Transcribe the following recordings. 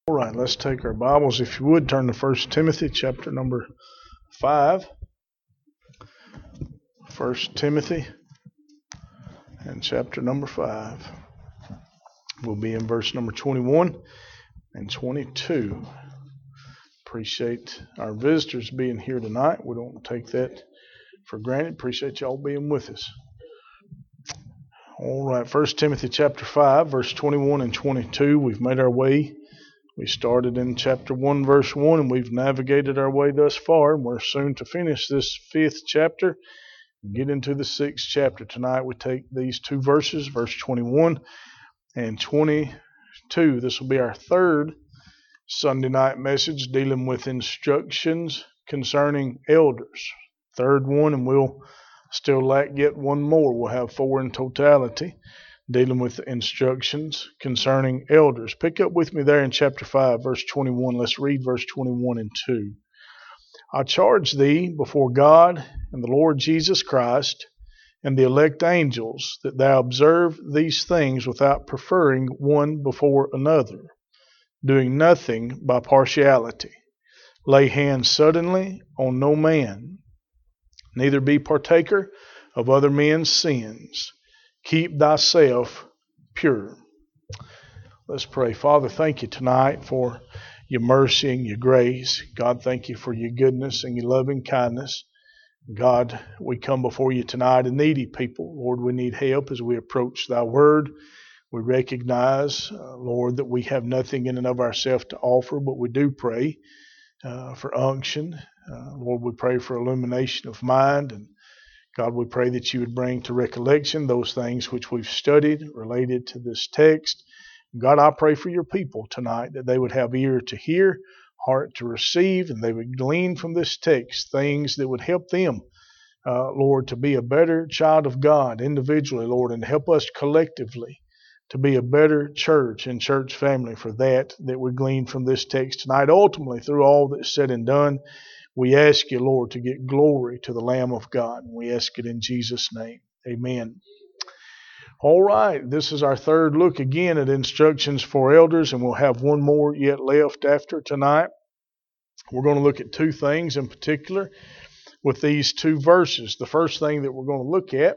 All right, let's take our Bibles. If you would, turn to 1 Timothy chapter number 5. 1 Timothy and chapter number 5. We'll be in verse number 21 and 22. Appreciate our visitors being here tonight. We don't take that for granted. Appreciate y'all being with us. All right, 1 Timothy chapter 5, verse 21 and 22. We've made our way. We started in chapter 1, verse 1, and we've navigated our way thus far, and we're soon to finish this 5th chapter and get into the 6th chapter. Tonight we take these two verses, verse 21 and 22. This will be our third Sunday night message dealing with instructions concerning elders. Third one, and we'll still get one more. We'll have 4 in totality, dealing with instructions concerning elders. Pick up with me there in chapter 5, verse 21. Let's read verse 21 and 2. I charge thee before God and the Lord Jesus Christ and the elect angels that thou observe these things without preferring one before another, doing nothing by partiality. Lay hands suddenly on no man, neither be partaker of other men's sins. Keep thyself pure. Let's pray. Father, thank you tonight for your mercy and your grace. God, thank you for your goodness and your loving kindness. God, we come before you tonight a needy people. Lord, we need help as we approach thy word. We recognize, Lord, that we have nothing in and of ourselves to offer, but we do pray for unction. Lord, we pray for illumination of mind, and God, we pray that you would bring to recollection those things which we've studied related to this text. God, I pray for your people tonight that they would have ear to hear, heart to receive, and they would glean from this text things that would help them, Lord, to be a better child of God individually, Lord, and help us collectively to be a better church and church family for that we glean from this text tonight. Ultimately, through all that's said and done, we ask you, Lord, to get glory to the Lamb of God. We ask it in Jesus' name. Amen. All right, this is our third look again at instructions for elders, and we'll have one more yet left after tonight. We're going to look at two things in particular with these two verses. The first thing that we're going to look at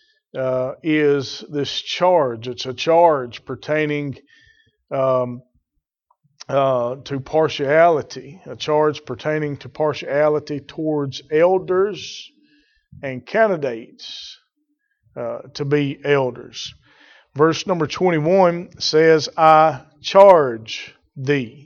is this charge. It's a charge pertaining to partiality, a charge pertaining to partiality towards elders and candidates to be elders. Verse number 21 says, I charge thee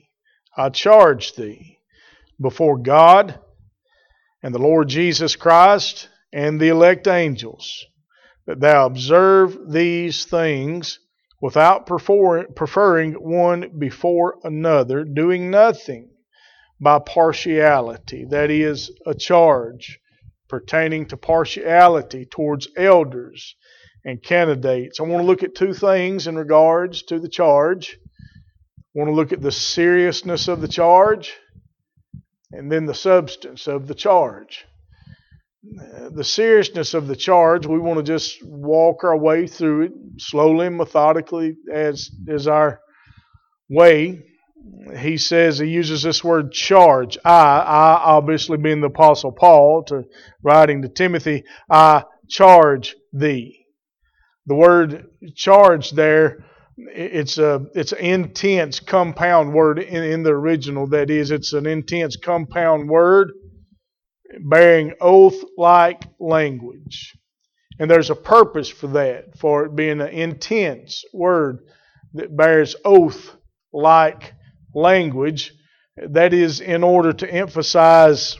before God and the Lord Jesus Christ and the elect angels, that thou observe these things without preferring one before another, doing nothing by partiality. That is a charge pertaining to partiality towards elders and candidates. I want to look at two things in regards to the charge. I want to look at the seriousness of the charge and then the substance of the charge. The seriousness of the charge, we want to just walk our way through it slowly and methodically as is our way. He says, he uses this word charge. I obviously being the Apostle Paul, writing to Timothy, I charge thee. The word charge there, it's an intense compound word in the original. That is, it's an intense compound word bearing oath-like language. And there's a purpose for that, for it being an intense word that bears oath-like language. That is in order to emphasize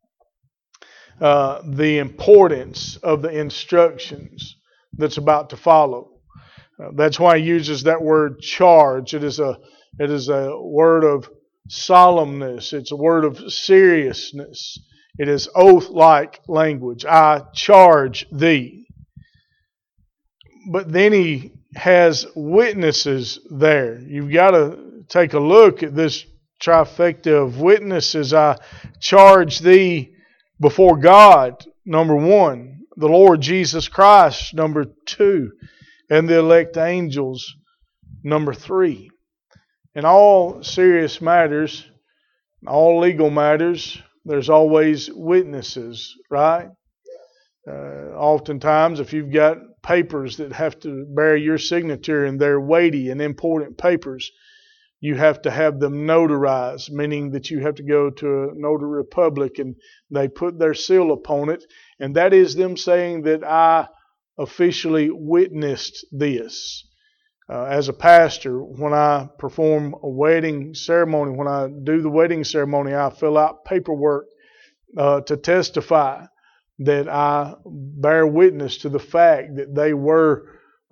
the importance of the instructions that's about to follow. That's why he uses that word charge. It is a word of solemnness. It's a word of seriousness. It is oath-like language. I charge thee. But then he has witnesses there. You've got to take a look at this trifecta of witnesses. I charge thee before God, number 1. The Lord Jesus Christ, number 2. And the elect angels, number 3. In all serious matters, all legal matters, there's always witnesses, right? Oftentimes, if you've got papers that have to bear your signature and they're weighty and important papers, you have to have them notarized, meaning that you have to go to a notary public and they put their seal upon it. And that is them saying that I officially witnessed this. As a pastor, when I perform a wedding ceremony, when I do the wedding ceremony, I fill out paperwork to testify that I bear witness to the fact that they were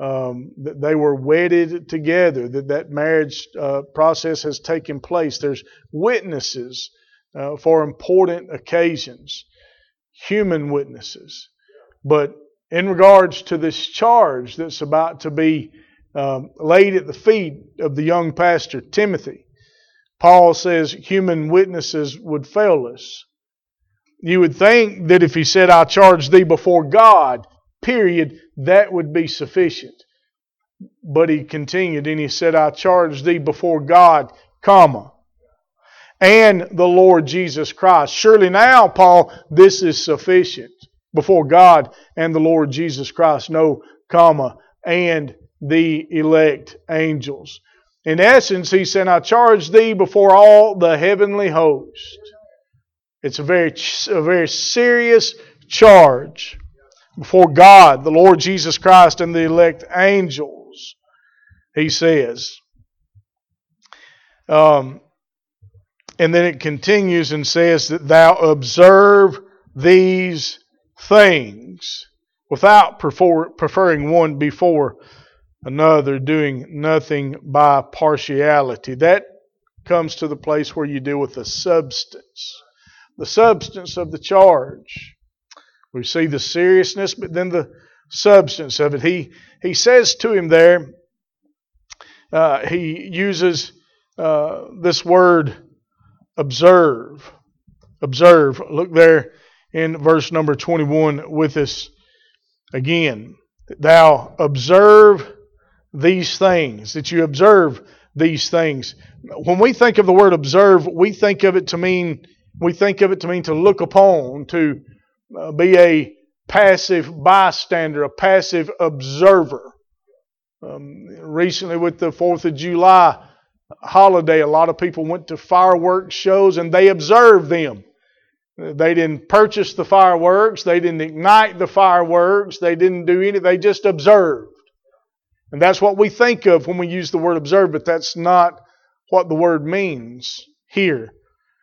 wedded together, that marriage process has taken place. There's witnesses for important occasions, human witnesses. But in regards to this charge that's about to be laid at the feet of the young pastor Timothy, Paul says human witnesses would fail us. You would think that if he said, I charge thee before God, period, that would be sufficient. But he continued and he said, I charge thee before God, comma, and the Lord Jesus Christ. Surely now, Paul, this is sufficient. Before God and the Lord Jesus Christ, no comma, and the elect angels. In essence, he said, I charge thee before all the heavenly host. It's a very serious charge before God, the Lord Jesus Christ, and the elect angels, he says. And then it continues and says that thou observe these things without preferring one before another, doing nothing by partiality. That comes to the place where you deal with the substance of the charge. We see the seriousness, but then the substance of it. He says to him there, he uses this word observe. Observe. Look there in verse number 21 with us again. Thou observe these things, that you observe these things. When we think of the word observe, we think of it to mean to look upon, to be a passive bystander, a passive observer. Recently with the 4th of July holiday, a lot of people went to fireworks shows and they observed them. They didn't purchase the fireworks, they didn't ignite the fireworks, they didn't do anything, they just observed. And that's what we think of when we use the word observe, but that's not what the word means here.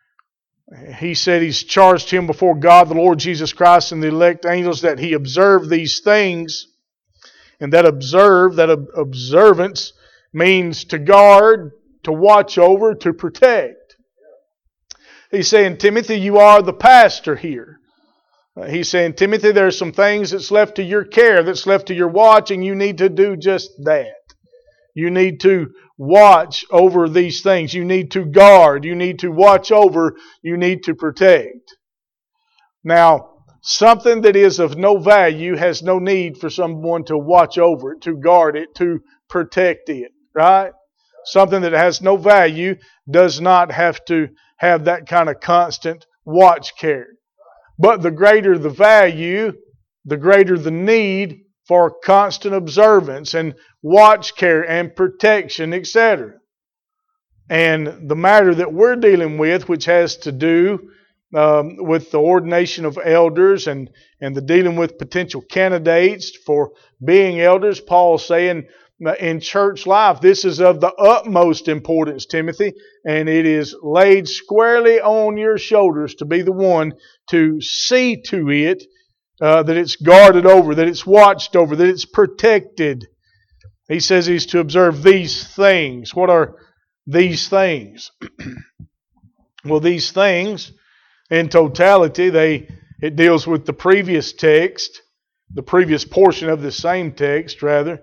He said he's charged him before God, the Lord Jesus Christ, and the elect angels that he observe these things. And that observance means to guard, to watch over, to protect. He's saying, Timothy, you are the pastor here. He's saying, Timothy, there are some things that's left to your care, that's left to your watch, and you need to do just that. You need to watch over these things. You need to guard. You need to watch over. You need to protect. Now, something that is of no value has no need for someone to watch over it, to guard it, to protect it. Right? Something that has no value does not have to have that kind of constant watch care. But the greater the value, the greater the need for constant observance and watch care and protection, etc. And the matter that we're dealing with, which has to do with the ordination of elders and the dealing with potential candidates for being elders, Paul's saying in church life, this is of the utmost importance, Timothy, and it is laid squarely on your shoulders to be the one to see to it that it's guarded over, that it's watched over, that it's protected. He says he's to observe these things. What are these things? Well, these things, in totality, it deals with the previous text, the previous portion of the same text, rather,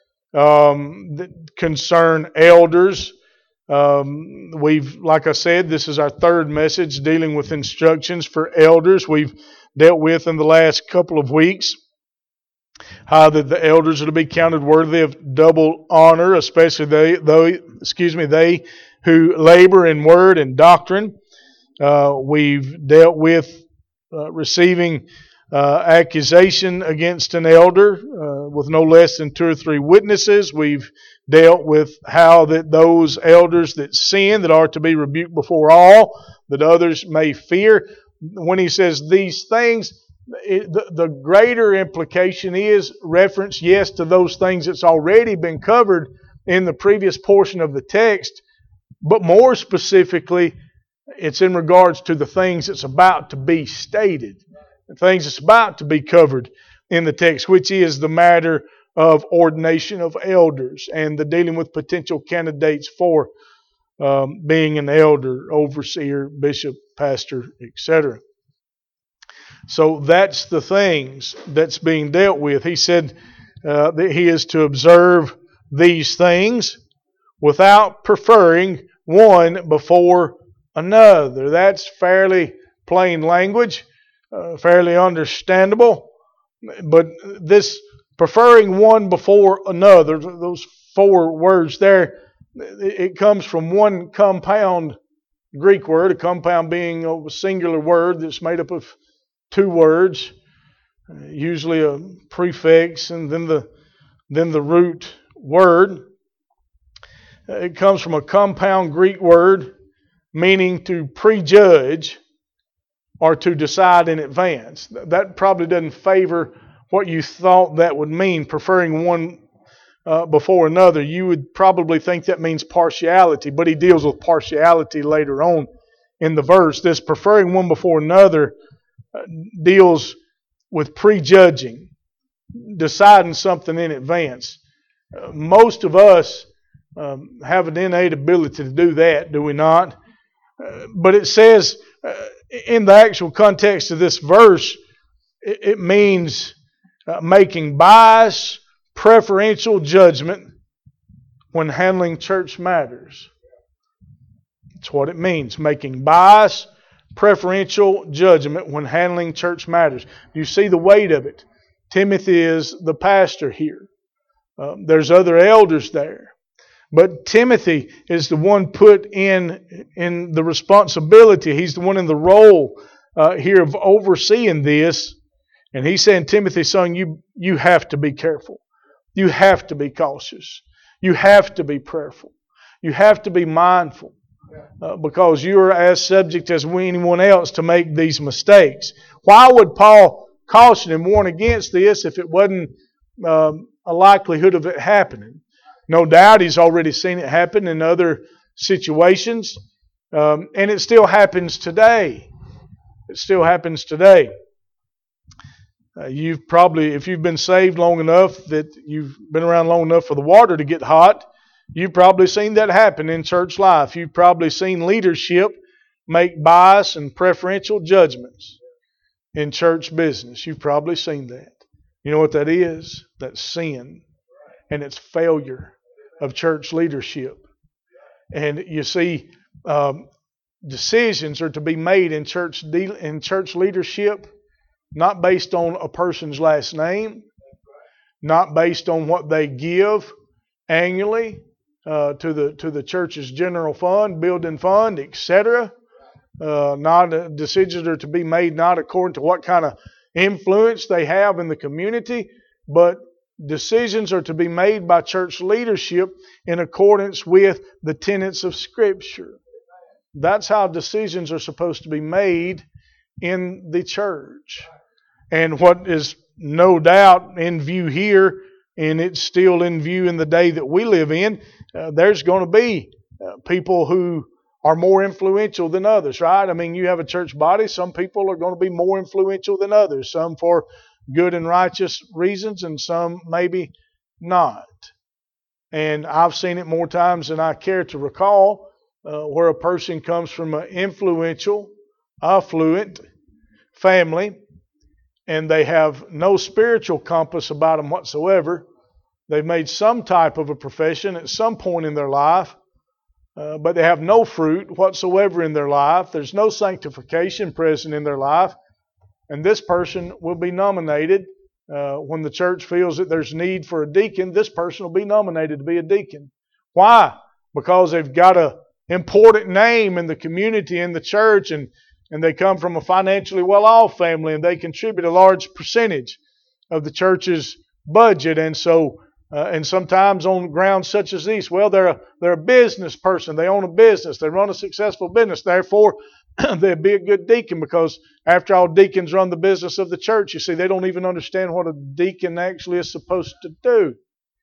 that concern elders. Like I said, this is our third message dealing with instructions for elders. We've dealt with in the last couple of weeks How that the elders are to be counted worthy of double honor, especially they who labor in word and doctrine. We've dealt with receiving accusation against an elder with no less than 2 or 3 witnesses. We've dealt with how that those elders that sin, that are to be rebuked before all, that others may fear. When he says these things, the greater implication is reference, yes, to those things that's already been covered in the previous portion of the text, but more specifically, it's in regards to the things that's about to be stated, the things that's about to be covered in the text, which is the matter of ordination of elders and the dealing with potential candidates for being an elder, overseer, bishop, pastor, etc. So that's the things that's being dealt with. He said that he is to observe these things without preferring one before another. That's fairly plain language, fairly understandable. But this preferring one before another, those 4 words there, it comes from one compound Greek word, a compound being a singular word that's made up of 2 words, usually a prefix and then the root word. It comes from a compound Greek word meaning to prejudge or to decide in advance. That probably doesn't favor what you thought that would mean, preferring one before another. You would probably think that means partiality, but he deals with partiality later on in the verse. This preferring one before another deals with prejudging, deciding something in advance. Most of us have an innate ability to do that, do we not? But it says, in the actual context of this verse, it means making biased, preferential judgment when handling church matters. That's what it means, making biased, preferential judgment when handling church matters. You see the weight of it. Timothy is the pastor here. There's other elders there. But Timothy is the one put in the responsibility. He's the one in the role here of overseeing this. And he's saying, Timothy, son, you have to be careful. You have to be cautious. You have to be prayerful. You have to be mindful. Because you are as subject as anyone else to make these mistakes. Why would Paul caution and warn against this if it wasn't a likelihood of it happening? No doubt he's already seen it happen in other situations. And it still happens today. It still happens today. You've probably, if you've been saved long enough, that you've been around long enough for the water to get hot, you've probably seen that happen in church life. You've probably seen leadership make bias and preferential judgments in church business. You've probably seen that. You know what that is? That's sin. And it's failure of church leadership. And you see, decisions are to be made in church leadership not based on a person's last name, not based on what they give annually to the church's general fund, building fund, etc. Decisions are to be made not according to what kind of influence they have in the community, but decisions are to be made by church leadership in accordance with the tenets of Scripture. That's how decisions are supposed to be made in the church. And what is no doubt in view here, and it's still in view in the day that we live in, there's going to be people who are more influential than others, right? I mean, you have a church body. Some people are going to be more influential than others. Some for good and righteous reasons, and some maybe not. And I've seen it more times than I care to recall, where a person comes from an influential, affluent family, and they have no spiritual compass about them whatsoever. They've made some type of a profession at some point in their life, but they have no fruit whatsoever in their life. There's no sanctification present in their life. And this person will be nominated when the church feels that there's need for a deacon, this person will be nominated to be a deacon. Why? Because they've got an important name in the community, in the church, and they come from a financially well-off family, and they contribute a large percentage of the church's budget. And so, and sometimes on grounds such as these, well, they're a business person. They own a business. They run a successful business. Therefore, they'd be a good deacon, because after all, deacons run the business of the church. You see, they don't even understand what a deacon actually is supposed to do.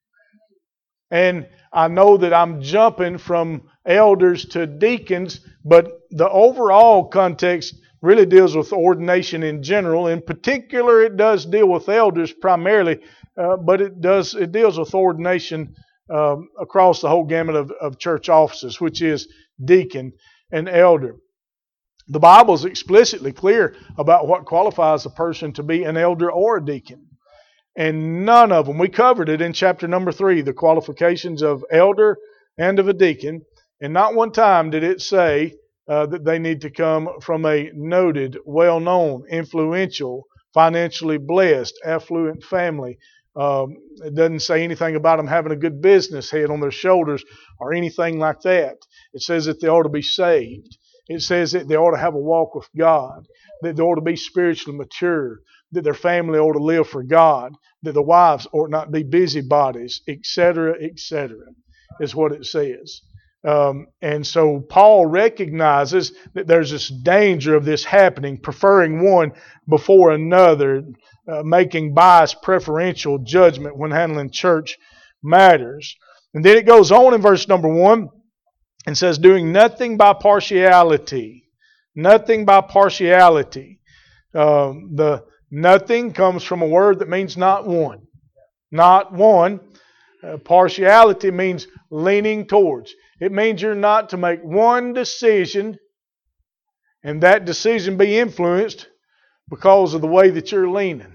And I know that I'm jumping from elders to deacons, but the overall context really deals with ordination in general. In particular, it does deal with elders primarily, but it deals with ordination across the whole gamut of church offices, which is deacon and elder. The Bible is explicitly clear about what qualifies a person to be an elder or a deacon. And none of them, we covered it in chapter number 3, the qualifications of elder and of a deacon. And not one time did it say that they need to come from a noted, well-known, influential, financially blessed, affluent family. It doesn't say anything about them having a good business head on their shoulders or anything like that. It says that they ought to be saved. It says that they ought to have a walk with God, that they ought to be spiritually mature, that their family ought to live for God, that the wives ought not be busybodies, etc., is what it says. And so Paul recognizes that there's this danger of this happening, preferring one before another, making biased preferential judgment when handling church matters. And then it goes on in verse number 1 and says, doing nothing by partiality. Nothing by partiality. The nothing comes from a word that means not one. Not one. Partiality means leaning towards. It means you're not to make one decision and that decision be influenced because of the way that you're leaning.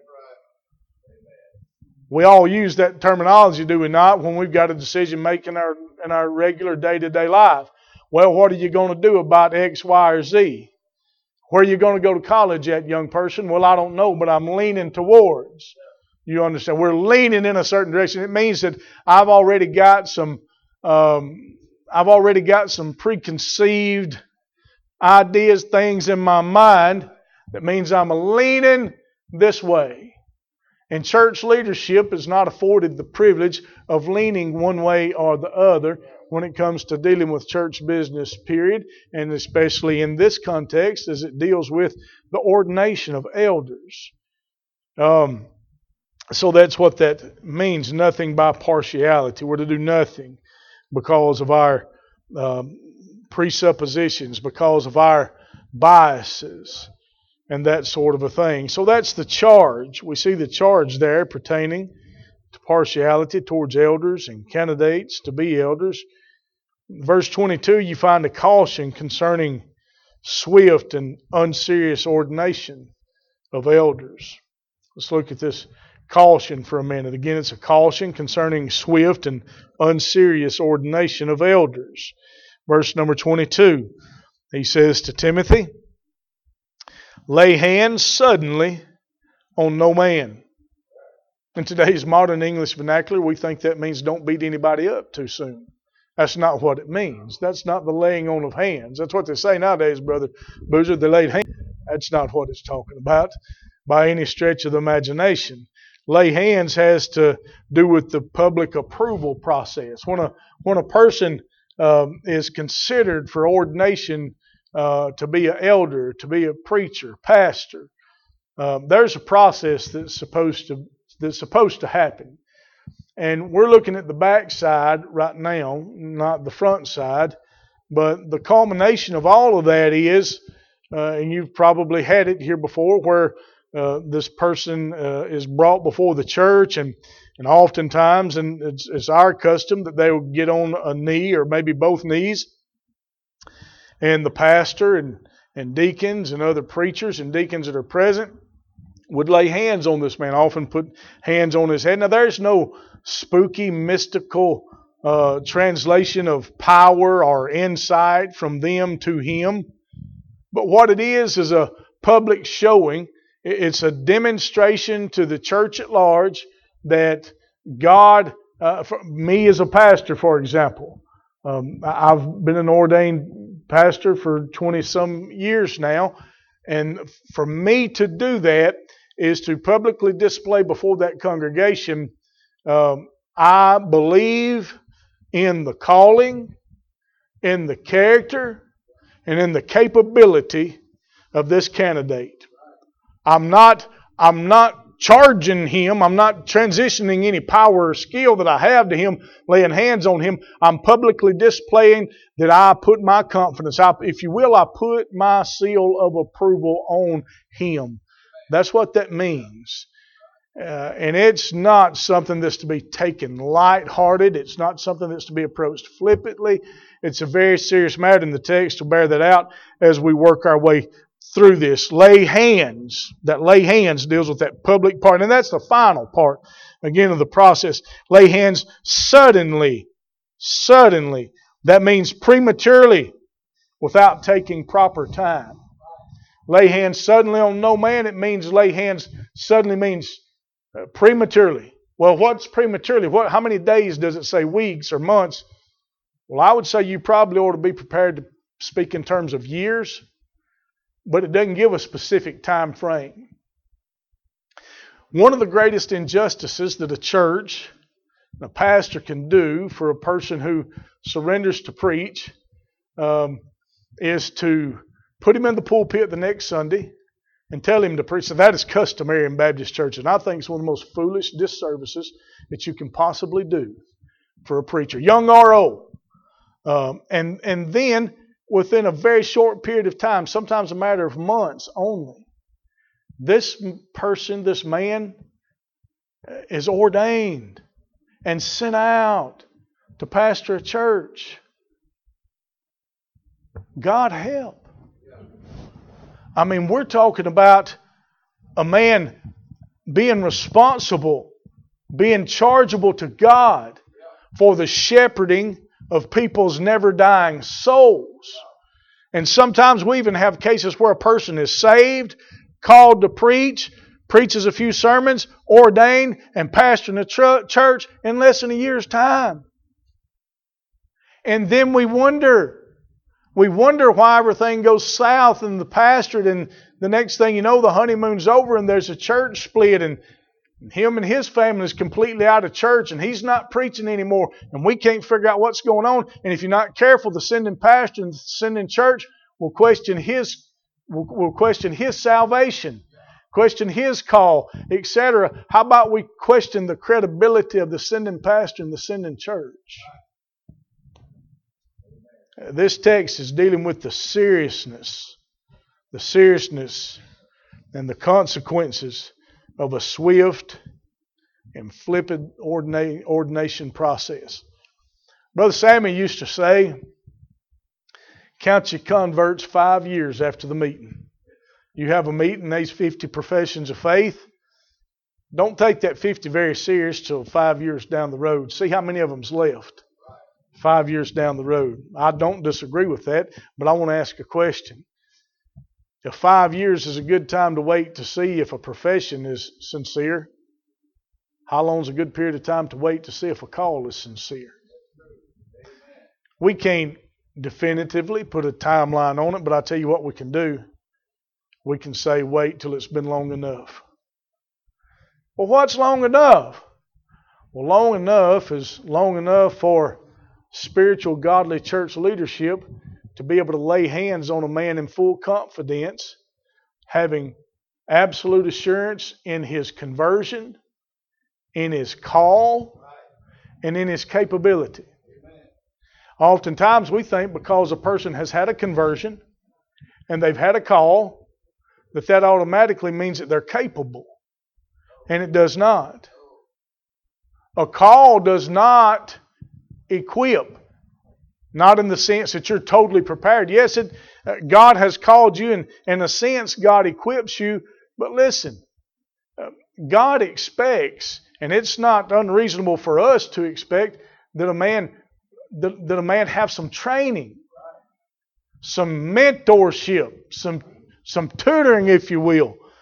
We all use that terminology, do we not, when we've got a decision making in our regular day-to-day life. Well, what are you going to do about X, Y, or Z? Where are you going to go to college at, young person? Well, I don't know, but I'm leaning towards. You understand? We're leaning in a certain direction. It means that I've already got some preconceived ideas, things in my mind. That means I'm leaning this way. And church leadership is not afforded the privilege of leaning one way or the other when it comes to dealing with church business, period, and especially in this context as it deals with the ordination of elders. So that's what that means, nothing by partiality. We're to do nothing because of our presuppositions, because of our biases, and that sort of a thing. So that's the charge. We see the charge there pertaining to partiality towards elders and candidates to be elders. Verse 22, you find a caution concerning swift and unserious ordination of elders. Let's look at this caution for a minute. Again, it's a caution concerning swift and unserious ordination of elders. Verse number 22, he says to Timothy, lay hands suddenly on no man. In today's modern English vernacular, we think that means don't beat anybody up too soon. That's not what it means. That's not the laying on of hands. That's what they say nowadays, Brother Boozer. They laid hands. That's not what it's talking about by any stretch of the imagination. Lay hands has to do with the public approval process. When a person is considered for ordination to be an elder, to be a preacher, pastor, there's a process that's supposed to happen. And we're looking at the back side right now, not the front side. But the culmination of all of that is, and you've probably had it here before, where this person is brought before the church, and oftentimes, and it's our custom that they will get on a knee or maybe both knees, and the pastor and deacons and other preachers and deacons that are present would lay hands on this man, often put hands on his head. Now, there's no spooky, mystical translation of power or insight from them to him. But what it is a public showing It's a demonstration to the church at large that God, for me as a pastor, for example, I've been an ordained pastor for 20-some years now, and for me to do that is to publicly display before that congregation, I believe in the calling, in the character, and in the capability of this candidate. I'm not charging him. I'm not transitioning any power or skill that I have to him, laying hands on him. I'm publicly displaying that I put my confidence, if you will, I put my seal of approval on him. That's what that means. And it's not something that's to be taken lighthearted. It's not something that's to be approached flippantly. It's a very serious matter, and the text will bear that out as we work our way through this. Lay hands. That lay hands deals with that public part, and that's the final part, again, of the process. Lay hands suddenly. Suddenly. That means prematurely, without taking proper time. Lay hands suddenly on no man. It means lay hands suddenly means prematurely. Well, what's prematurely? How many days does it say? Weeks or months? Well, I would say you probably ought to be prepared to speak in terms of years, but it doesn't give a specific time frame. One of the greatest injustices that a church, a pastor can do for a person who surrenders to preach is to put him in the pulpit the next Sunday and tell him to preach. So that is customary in Baptist churches. And I think it's one of the most foolish disservices that you can possibly do for a preacher, young or old. And then within a very short period of time, sometimes a matter of months only, this person, this man, is ordained and sent out to pastor a church. God help. I mean, we're talking about a man being responsible, being chargeable to God for the shepherding of people's never dying souls. And sometimes we even have cases where a person is saved, called to preach, preaches a few sermons, ordained, and pastoring a church in less than a year's time. And then we wonder why everything goes south in the pastorate, and the next thing you know, the honeymoon's over and there's a church split, and him and his family is completely out of church, and he's not preaching anymore, and we can't figure out what's going on. And if you're not careful, the sending pastor and the sending church will question his salvation, question his call, etc. How about we question the credibility of the sending pastor and the sending church? This text is dealing with the seriousness and the consequences of a swift and flippant ordination process. Brother Sammy used to say, count your converts 5 years after the meeting. You have a meeting, there's 50 professions of faith. Don't take that 50 very serious till 5 years down the road. See how many of them's left 5 years down the road. I don't disagree with that, but I want to ask a question. If 5 years is a good time to wait to see if a profession is sincere, how long is a good period of time to wait to see if a call is sincere? We can't definitively put a timeline on it, but I'll tell you what we can do. We can say wait till it's been long enough. Well, what's long enough? Well, long enough is long enough for spiritual, godly church leadership to be able to lay hands on a man in full confidence, having absolute assurance in his conversion, in his call, and in his capability. Oftentimes we think because a person has had a conversion and they've had a call, that automatically means that they're capable. And it does not. A call does not equip. Not in the sense that you're totally prepared. Yes, God has called you, and in a sense, God equips you. But listen, God expects, and it's not unreasonable for us to expect that a man have some training, some mentorship, some tutoring, if you will.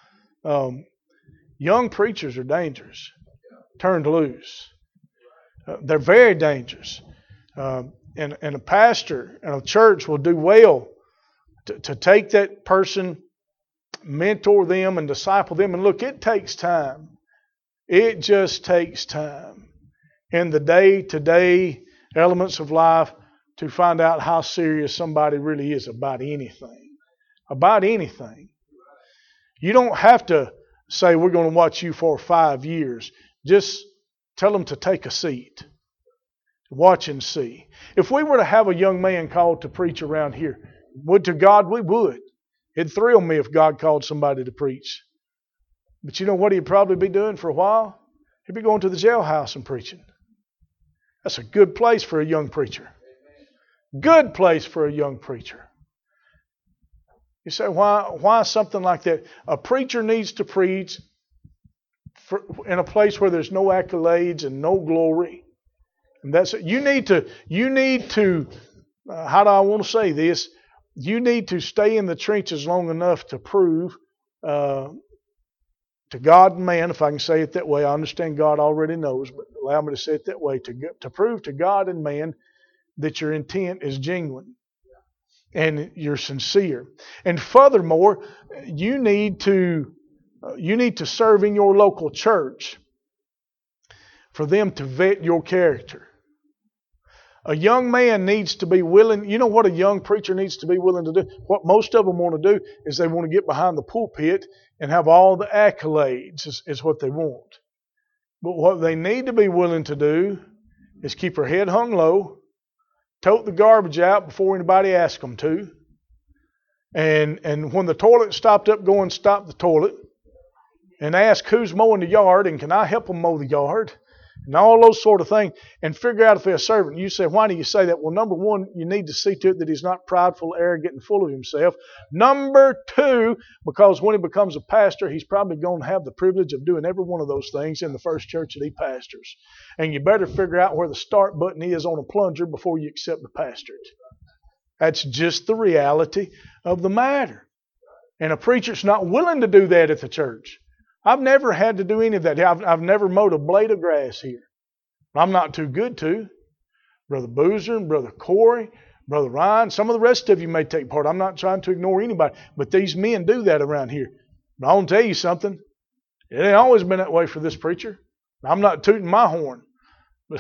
Young preachers are dangerous, turned loose. They're very dangerous. And a pastor and a church will do well to take that person, mentor them, and disciple them. And look, it takes time. It just takes time in the day-to-day elements of life to find out how serious somebody really is about anything. About anything. You don't have to say, we're going to watch you for 5 years. Just tell them to take a seat. Watch and see. If we were to have a young man called to preach around here, would to God we would. It'd thrill me if God called somebody to preach. But you know what he'd probably be doing for a while? He'd be going to the jailhouse and preaching. That's a good place for a young preacher. Good place for a young preacher. You say, why something like that? A preacher needs to preach in a place where there's no accolades and no glory. And that's it. You need to, how do I want to say this? You need to stay in the trenches long enough to prove to God and man, if I can say it that way. I understand God already knows, but allow me to say it that way. To prove to God and man that your intent is genuine and you're sincere. And furthermore, you need to serve in your local church for them to vet your character. A young man needs to be willing. You know what a young preacher needs to be willing to do? What most of them want to do is they want to get behind the pulpit and have all the accolades is what they want. But what they need to be willing to do is keep their head hung low, tote the garbage out before anybody asks them to, and when the toilet stopped up, go and stop the toilet, and ask who's mowing the yard and can I help them mow the yard? And all those sort of things, and figure out if they're a servant. You say, why do you say that? Well, number one, you need to see to it that he's not prideful, arrogant, and full of himself. Number two, because when he becomes a pastor, he's probably going to have the privilege of doing every one of those things in the first church that he pastors. And you better figure out where the start button is on a plunger before you accept the pastorate. That's just the reality of the matter. And a preacher's not willing to do that at the church. I've never had to do any of that. I've never mowed a blade of grass here. I'm not too good to. Brother Boozer and Brother Corey, Brother Ryan, some of the rest of you may take part. I'm not trying to ignore anybody, but these men do that around here. But I want to tell you something. It ain't always been that way for this preacher. I'm not tooting my horn. But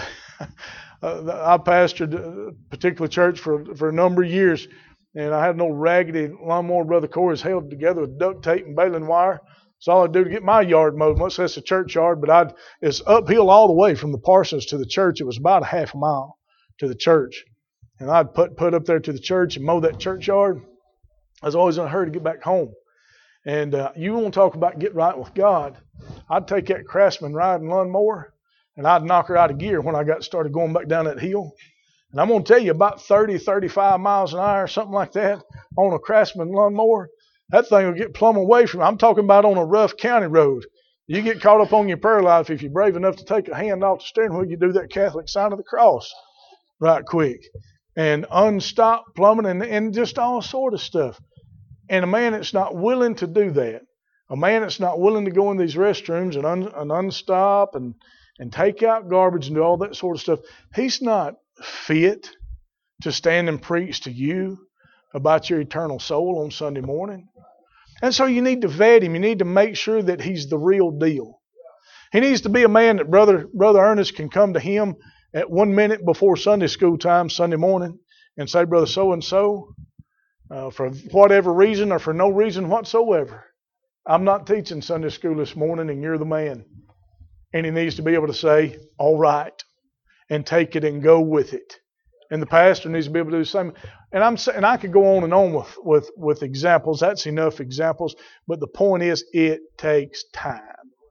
I pastored a particular church for a number of years, and I had an old raggedy lawnmower Brother Corey's held together with duct tape and baling wire. That's all I do to get my yard mowed. Most that's a church yard, but it's uphill all the way from the parsons to the church. It was about a half a mile to the church. And I'd put up there to the church and mow that church yard. I was always in a hurry to get back home. And you want to talk about get right with God. I'd take that Craftsman riding lawnmower and I'd knock her out of gear when I got started going back down that hill. And I'm going to tell you, about 30, 35 miles an hour, something like that, on a Craftsman lawnmower, that thing will get plumb away from you. I'm talking about on a rough county road. You get caught up on your prayer life. If you're brave enough to take a hand off the steering wheel, you do that Catholic sign of the cross right quick. And unstop plumbing and just all sort of stuff. And a man that's not willing to do that, a man that's not willing to go in these restrooms and unstop and take out garbage and do all that sort of stuff, he's not fit to stand and preach to you about your eternal soul on Sunday morning. And so you need to vet him. You need to make sure that he's the real deal. He needs to be a man that Brother Ernest can come to him at 1 minute before Sunday school time, Sunday morning, and say, Brother so-and-so, for whatever reason or for no reason whatsoever, I'm not teaching Sunday school this morning and you're the man. And he needs to be able to say, all right, and take it and go with it. And the pastor needs to be able to do the same. And I could go on and on with examples. That's enough examples. But the point is, it takes time.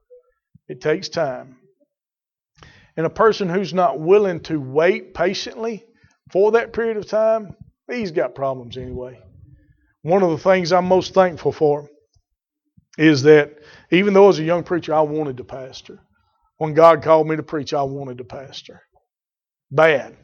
It takes time. And a person who's not willing to wait patiently for that period of time, he's got problems anyway. One of the things I'm most thankful for is that even though as a young preacher, I wanted to pastor. When God called me to preach, I wanted to pastor. Bad.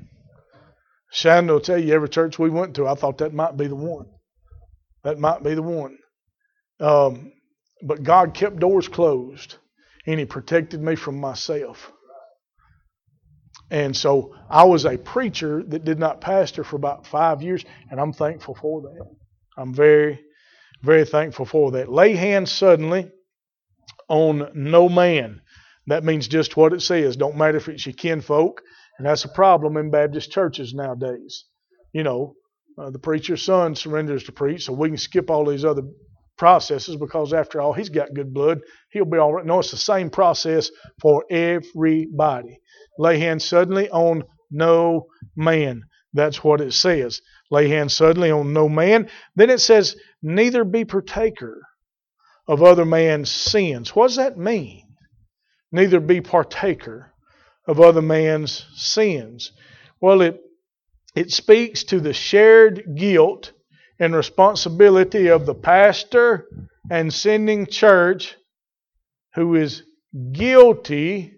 Shannon will tell you, every church we went to, I thought that might be the one. That might be the one. But God kept doors closed, and He protected me from myself. And so I was a preacher that did not pastor for about 5 years, and I'm thankful for that. I'm very, very thankful for that. Lay hands suddenly on no man. That means just what it says. Don't matter if it's your kinfolk. And that's a problem in Baptist churches nowadays. You know, the preacher's son surrenders to preach, so we can skip all these other processes because after all, he's got good blood. He'll be all right. No, it's the same process for everybody. Lay hands suddenly on no man. That's what it says. Lay hands suddenly on no man. Then it says, neither be partaker of other man's sins. What does that mean? Neither be partaker of other man's sins. Well, it speaks to the shared guilt and responsibility of the pastor and sending church who is guilty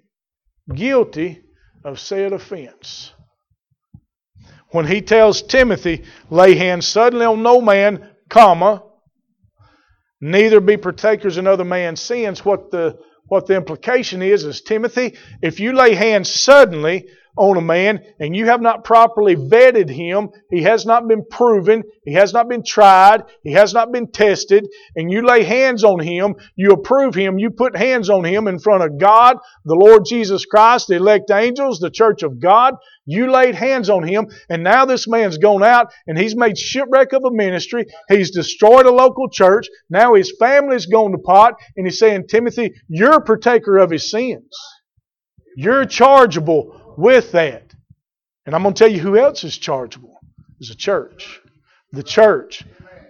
of said offense. When he tells Timothy, lay hands suddenly on no man, comma, neither be partakers in other man's sins, what the implication is Timothy, if you lay hands suddenly on a man and you have not properly vetted him, he has not been proven, he has not been tried, he has not been tested, and you lay hands on him, you approve him, you put hands on him in front of God, the Lord Jesus Christ, the elect angels, the church of God, you laid hands on him, and now this man's gone out and he's made shipwreck of a ministry, he's destroyed a local church, now his family's gone to pot, and he's saying, Timothy, you're a partaker of his sins. You're chargeable with that. And I'm going to tell you who else is chargeable. Is the church. The church.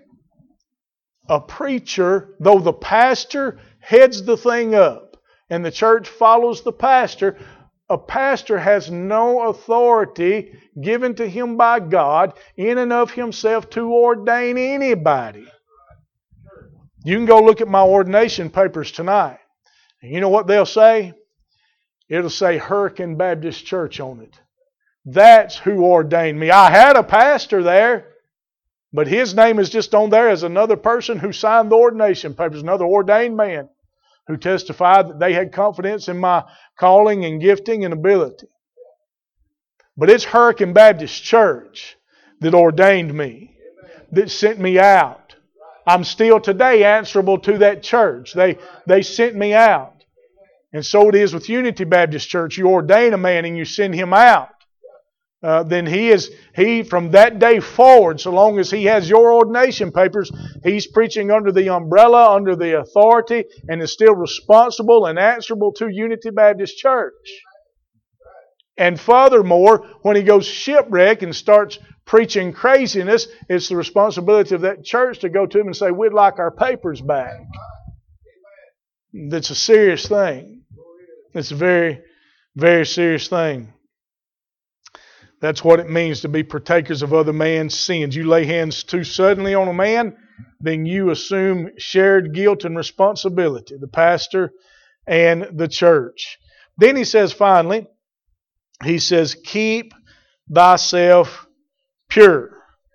A preacher, though the pastor heads the thing up and the church follows the pastor, a pastor has no authority given to him by God in and of himself to ordain anybody. You can go look at my ordination papers tonight. And you know what they'll say? It'll say Hurricane Baptist Church on it. That's who ordained me. I had a pastor there, but his name is just on there as another person who signed the ordination papers, another ordained man who testified that they had confidence in my calling and gifting and ability. But it's Hurricane Baptist Church that ordained me, that sent me out. I'm still today answerable to that church. They sent me out. And so it is with Unity Baptist Church. You ordain a man and you send him out. Then he from that day forward, so long as he has your ordination papers, he's preaching under the umbrella, under the authority, and is still responsible and answerable to Unity Baptist Church. And furthermore, when he goes shipwreck and starts preaching craziness, it's the responsibility of that church to go to him and say, we'd like our papers back. That's a serious thing. It's a very, very serious thing. That's what it means to be partakers of other man's sins. You lay hands too suddenly on a man, then you assume shared guilt and responsibility, the pastor and the church. Then he says finally, he says, keep thyself pure.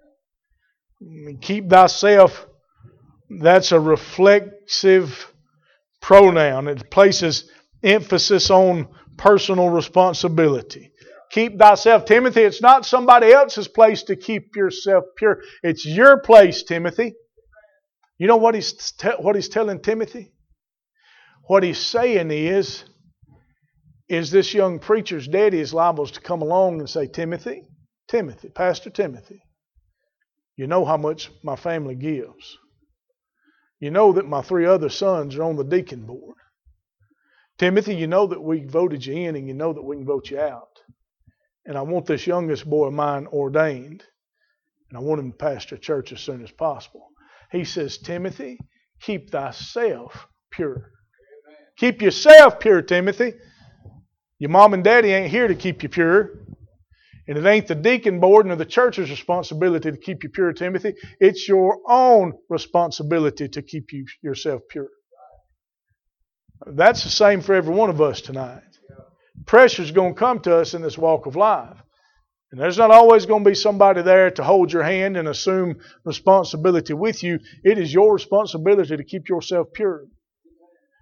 Keep thyself, that's a reflexive pronoun. It places emphasis on personal responsibility. Keep thyself, Timothy. It's not somebody else's place to keep yourself pure. It's your place, Timothy. You know what he's telling Timothy? What he's saying is this young preacher's daddy is liable to come along and say, Timothy, Pastor Timothy, you know how much my family gives. You know that my 3 other sons are on the deacon board. Timothy, you know that we voted you in and you know that we can vote you out. And I want this youngest boy of mine ordained. And I want him to pastor a church as soon as possible. He says, Timothy, keep thyself pure. Keep yourself pure, Timothy. Your mom and daddy ain't here to keep you pure. And it ain't the deacon board nor the church's responsibility to keep you pure, Timothy. It's your own responsibility to keep yourself pure. That's the same for every one of us tonight. Pressure's going to come to us in this walk of life. And there's not always going to be somebody there to hold your hand and assume responsibility with you. It is your responsibility to keep yourself pure.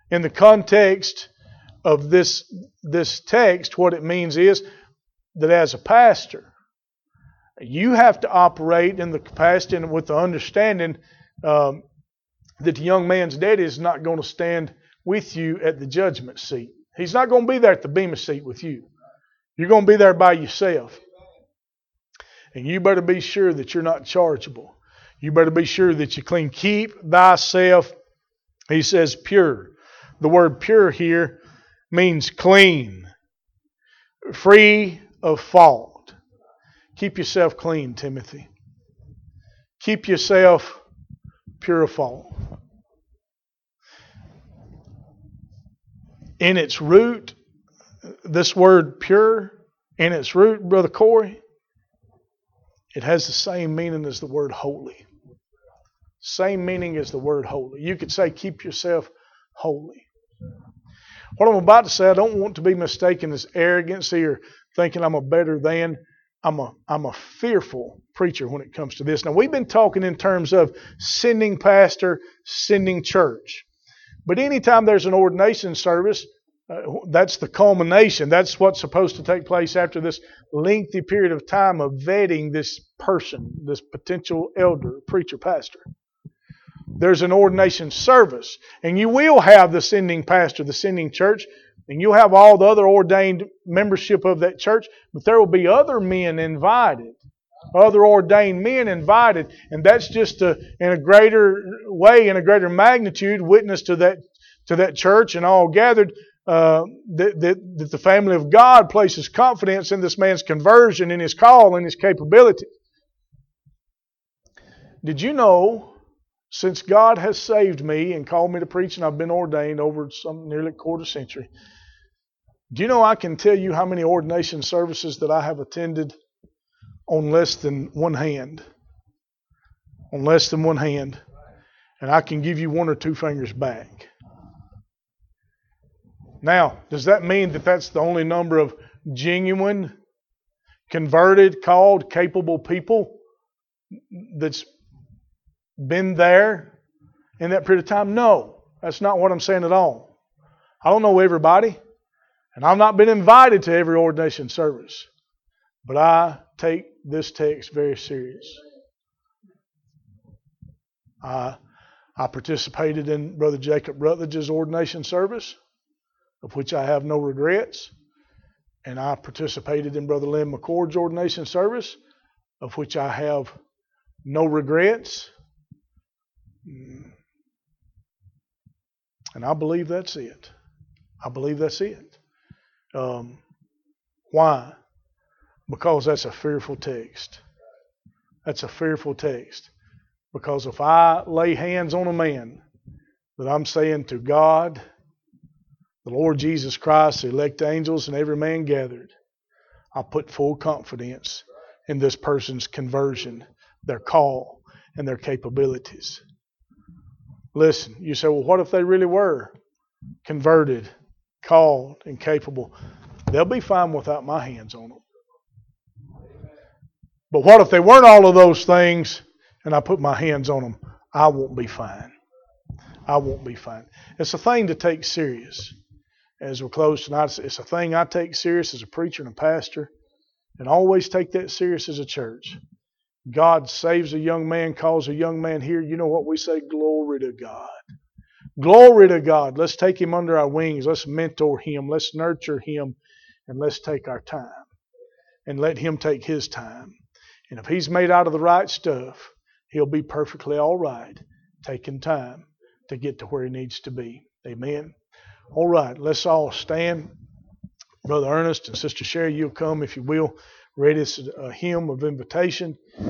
In the context of this text, what it means is that as a pastor, you have to operate in the capacity and with the understanding that the young man's daddy is not going to stand with you at the judgment seat. He's not going to be there at the bema seat with you. You're going to be there by yourself. And you better be sure that you're not chargeable. You better be sure that you're clean. Keep thyself, he says, pure. The word pure here means clean, free of fault. Keep yourself clean, Timothy. Keep yourself pure of fault. In its root, this word pure, in its root, Brother Corey, it has the same meaning as the word holy. Same meaning as the word holy. You could say keep yourself holy. What I'm about to say, I don't want to be mistaken as arrogancy or thinking I'm a better than. I'm a fearful preacher when it comes to this. Now, we've been talking in terms of sending pastor, sending church. But anytime there's an ordination service, that's the culmination. That's what's supposed to take place after this lengthy period of time of vetting this person, this potential elder, preacher, pastor. There's an ordination service, and you will have the sending pastor, the sending church, and you'll have all the other ordained membership of that church, but there will be other men invited, other ordained men invited, and that's just in a greater way, in a greater magnitude, witness to that church and all gathered, that the family of God places confidence in this man's conversion, in his call, in his capability. Did you know, since God has saved me and called me to preach, and I've been ordained over nearly a quarter century, do you know I can tell you how many ordination services that I have attended on less than one hand? On less than one hand. And I can give you one or two fingers back. Now, does that mean that that's the only number of genuine, converted, called, capable people that's been there in that period of time? No, that's not what I'm saying at all. I don't know everybody, and I've not been invited to every ordination service, but I take this text very serious. I participated in Brother Jacob Rutledge's ordination service, of which I have no regrets, and I participated in Brother Lynn McCord's ordination service, of which I have no regrets. And I believe that's it. I believe that's it. Why? Because that's a fearful text. That's a fearful text. Because if I lay hands on a man, that I'm saying to God, the Lord Jesus Christ, the elect angels, and every man gathered, I put full confidence in this person's conversion, their call, and their capabilities. Listen, you say, well, what if they really were converted, called, and capable? They'll be fine without my hands on them. But what if they weren't all of those things and I put my hands on them? I won't be fine. I won't be fine. It's a thing to take serious. As we're close tonight, it's a thing I take serious as a preacher and a pastor, and always take that serious as a church. God saves a young man, calls a young man here. You know what we say? Glory to God. Glory to God. Let's take him under our wings. Let's mentor him. Let's nurture him. And let's take our time. And let him take his time. And if he's made out of the right stuff, he'll be perfectly all right, taking time to get to where he needs to be. Amen. All right, let's all stand. Brother Ernest and Sister Sherry, you'll come, if you will, read us a hymn of invitation.